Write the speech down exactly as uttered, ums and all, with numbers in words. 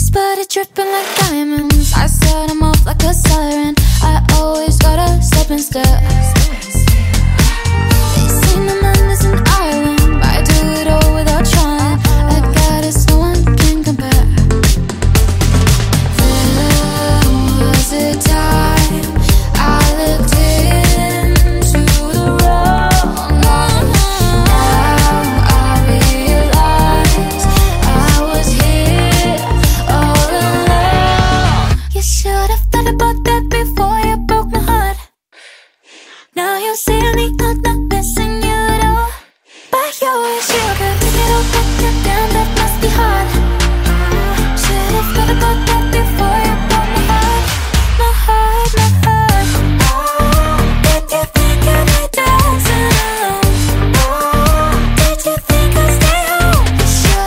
But it dripping like diamonds. I set him off like a siren. I always gotta step and step.